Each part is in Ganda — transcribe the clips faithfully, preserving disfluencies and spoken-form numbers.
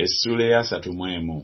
Essula eya asatu mu emu.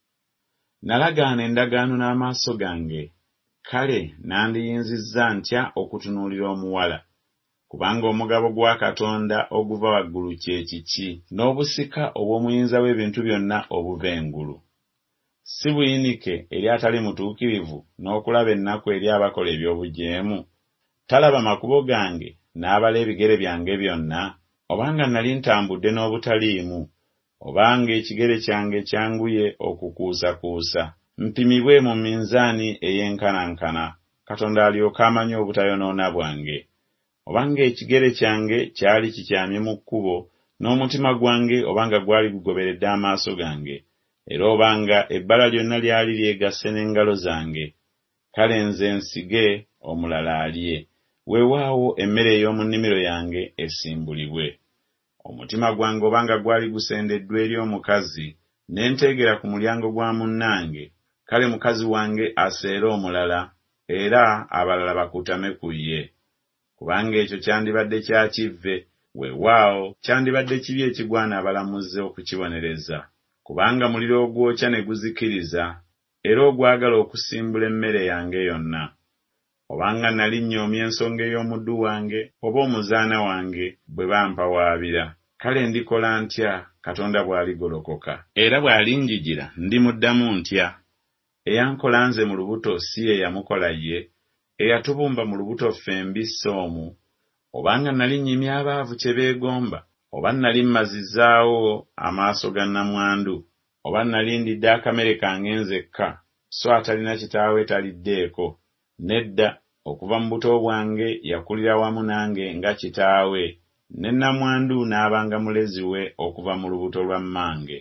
Nalagaana endagaano n'amaaso gange, kale nandiyinzizza ntya okutunuulira omuwala? Kubanga omugabo gwa Katonda oguva waggulu kye kiki, n'obusika obw'omuyinza w'ebintu byonna obuva engulu. Si buyinike eri atali mutuukirivu n'okulaba ennaku eri abakola eby'obujeemu? Talaba makubo gange n'abala ebigere byange byonna? Obanga nali ntambudde n'obutaliimu, obanga ekigere kyange kyanguye okukuusakuusa, mpimibwe mu minzaani ey'enkanankana, Katonda alyoke amanye obutayonoona bwange. Obanga ekigere kyange kyali kikyamye mu kkubo, n'omutima gwange obanga gwali gugoberedde amaaso gange, era obanga ebbala lyonna lyali lyegasse n'engalo zange, kale nze nsige omulala alye, weewaawo emmere ey'omu nnimiro yange esimbulibwe. Omutima gwange obanga gwali gusendeddwa eri omukazi, ne nteegera ku mulyango gwa munnange, kale mukazi wange aseere omulala, era abalala bakutame ku ye. Kubanga ekyo kyandibadde kya kivve, weewaawo kyandibadde kibi ekigwana abalamuzi okukibonereza. Kubanga muliro ogwokya ne guzikiriza, era ogwagala okusimbula emmere yange yonna. Obanga nali nnyoomye ensonga ey'omuddu wange oba omuzaana wange bwe bampawaabira, kale ndikola ntya Katonda bw'aligolokoka? Era bw'alinjigira ndimuddamu ntya? Eyankola nze mu lubuto si ye yamukola ye, eyatubumba mu lubuto ffembi soomu. Obanga nali nnyimye abaavu kye beegomba, oba nali mmazizaawo amaaso ga nnamwandu, oba nali ndidde akamere kange nzekka, so atalina kitaawe taliddeeko. Nedda, okuva mu buto bwange yakulira wamu nange nga kitaawe, ne nnamwandu n'abanga mulezi we okuva mu lubuto lwa mmange.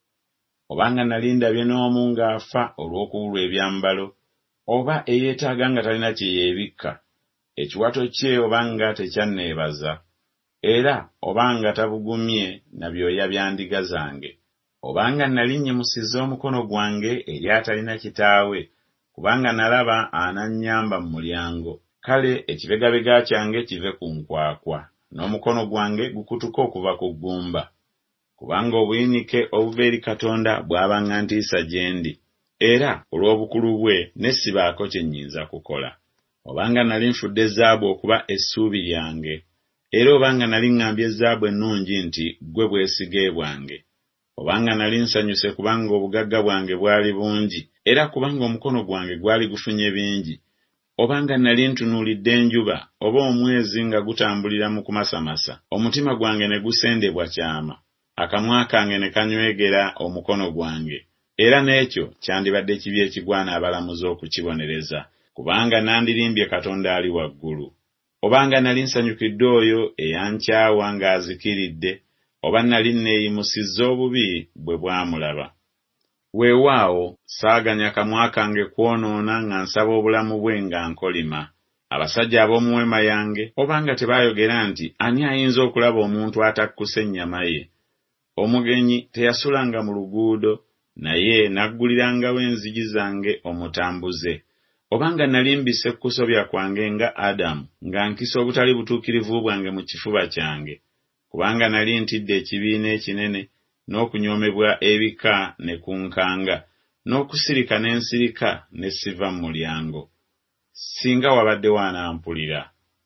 Obanga nali ndabye n'omu ng'afa olw'okubulwa ebyambalo, oba eyeetaaga nga talina kye yeebikka, ekiwato kye obanga tekyanneebaza, era obanga tabugumye na byoya bya ndiga zange, obanga nali nnyimusizza omukono gwange eri atalina kitaawe, kubanga nalaba anannyamba mu mulyango, kale ekibegabega kyange kive ku nkwakwa, n'omukono gwange gukutuke okuva ku ggumba. Kubanga obuyinike obuva eri Katonda bwabanga ntiisa gye ndi, era olw'obukulu bwe nessibaako kye nnyinza kukola. Obanga nali nfudde zaabu okuba essuubi lyange, era obanga nali ŋŋambye zaabu ennungi nti ggwe bwesige bwange, obanga nali nsanyuse kubanga obugagga bwange bwali bungi, era kubanga omukono gwange gwali gufunye bingi, obanga nali ntunuulidde enjuba oba omwezi nga gutambulira mu kumasamasa, omutima gwange ne gusendebwa kyama, akamwa kange ne kanywegera omukono gwange, era n'ekyo kyandibadde kibi ekigwana abalamuzi okukibonereza, kubanga nandirimbye Katonda ali waggulu. Obanga nali nsanyukidde oyo eyankyawa ng'azikiridde, oba nali neeyimusizza obubi bwe bwamulaba. Weewaawo saaganya kamwa kange kwonoona nga nsaba obulamu bwe nga nkolima. Abasajja ab'omu weema yange obanga tebaayogera nti ani ayinza okulaba omuntu atakkuse ennyama ye? Omugenyi teyasulanga mu luguudo, naye naggulirangawo enzigi zange omutambuze. Obanga nali mbisse kusobya kwange nga Adamu, nga nkisa obutali butuukirivu bwange mu kifuba kyange, kubanga nali ntidde ekibiina ekinene, n'okunyoomebwa ebika ne kunkanga, n'okusirika n'ensirika ne siva mu mulyango. Singa wabadde wanampulira.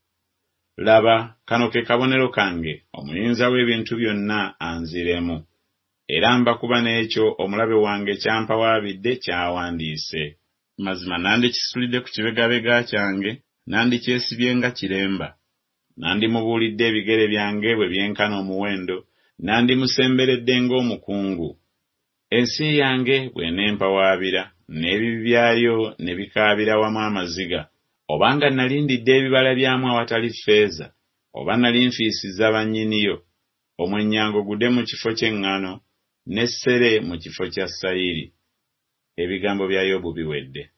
Laba, kano ke kabonero kange, omuyinza w'ebintu byonna anziremu, era mbakuba n'ekyo omulabe wange kyampawaabidde kyawandiise. Mazima nandikisulidde ku kibegabega kyange, nandikyesibye nga kiremba. Nandimubuulidde ebigere byange bwe byenkana omuwendo, nandimusemberedde ng'omukungu. Ensi yange bw'enempawaabira, n'ebibi byayo ne bikaabira wamu amaziga, obanga nali ndidde ebibala byamu awatali ffeeza, oba nali nfiisizza bannyiniyo, omwennyango gudde mu kifo ky'eŋŋaano, n'essere mu kifo kya sayiri. Ebigambo bya Yobu biwedde.